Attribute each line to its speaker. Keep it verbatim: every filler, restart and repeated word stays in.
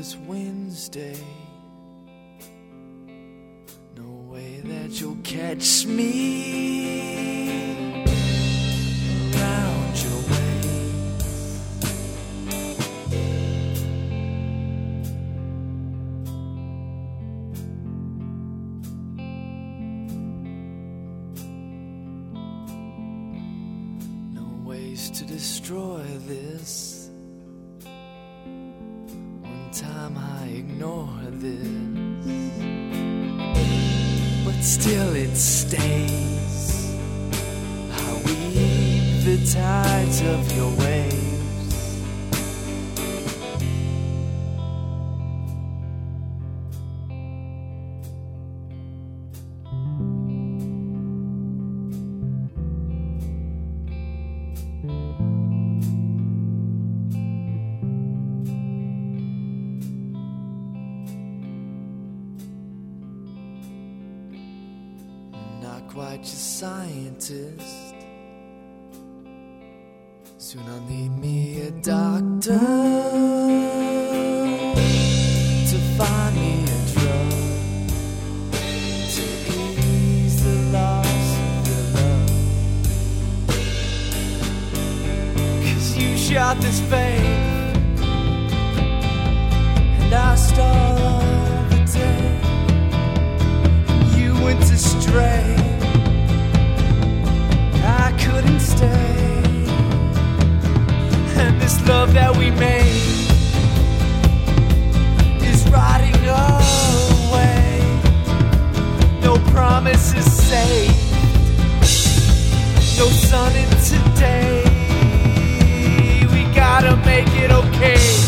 Speaker 1: this Wednesday. No way that you'll catch me around your ways. No ways to destroy this. Time I ignore this, but still it stays. I weave the tides of your waves. Not quite your scientist. Soon I'll need me a doctor to find me a drug to ease the loss of your love. 'Cause you shot this faith and I stole all the day. You went astray, I couldn't stay. And this love that we made is rotting away. No promises saved, no sun in today. We gotta make it okay.